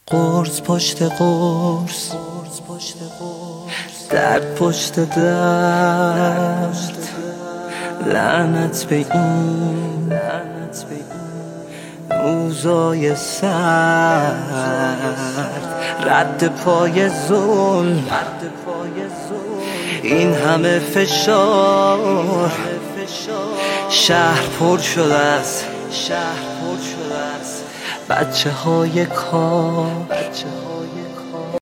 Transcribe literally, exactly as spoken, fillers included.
قرص پشت قرص، درد پشت درد، لعنت به این روزای سرد، رد پای ظلم، این همه فشار. شهر پر شده است، بچه های کار